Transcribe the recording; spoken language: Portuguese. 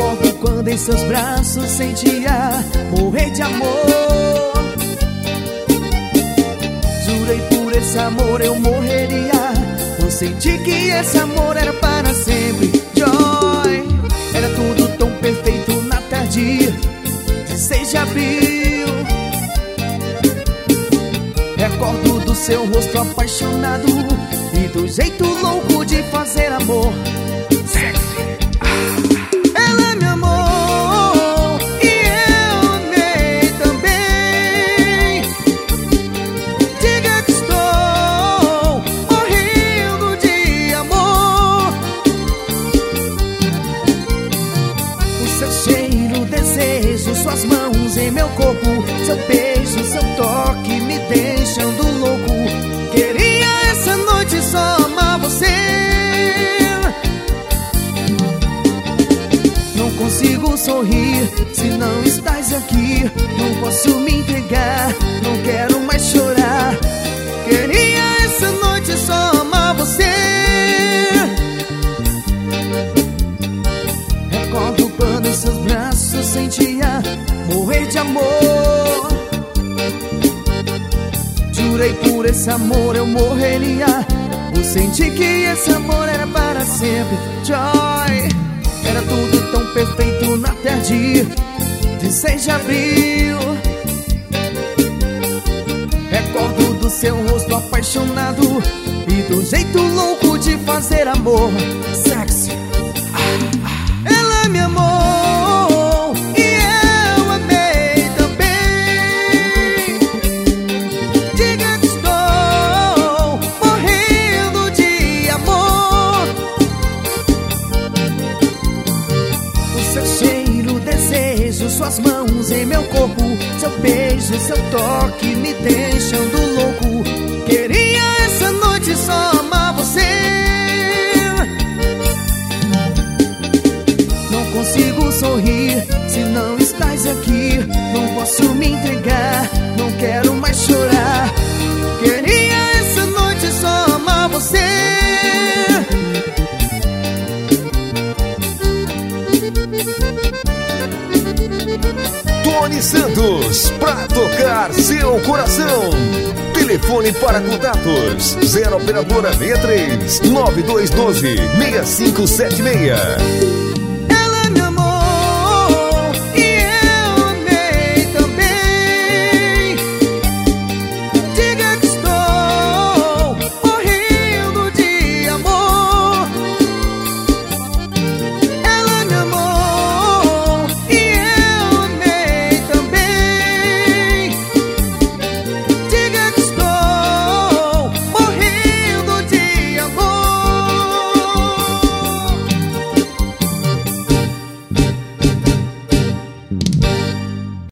Recordo quando em seus braços sentia morrer de amor. Jurei por esse amor eu morreria. Eu senti que esse amor era para sempre. Joy, era tudo tão perfeito na tarde de 6 de abril. Recordo do seu rosto apaixonado e do jeito louco de fazer amor. Ela me amou e eu amei também. Diga que estou morrendo de amor. O seu cheiro, desejo, suas mãos em meu corpo, seu beijo, seu toque me deixando louco. Queria essa noite só amar você. Não consigo sorrir se não estás aqui. Não posso me entregar, não quero mais chorar. Queria essa noite só amar você. Recordo quando em seus braços sentia morrer de amor. Jurei por esse amor eu morreria. Eu senti que esse amor era para sempre. Joy, era tudo tão perfeito na tarde de 6 de abril. Recordo do seu rosto apaixonado e do jeito louco de fazer amor. Sexy. Ela me amou e eu amei também. Diga que estou morrendo de amor. O seu cheiro, desejo, suas mãos em meu corpo, seu beijo, seu toque me deixando louco. Queria essa noite só amar você. Não consigo sorrir se não estás aqui. Não posso me entregar, não quero mais chorar. Queria essa noite só amar você. Tony Santos, pra tocar seu coração. Telefone para contatos 0 operadora 63 9212 6576.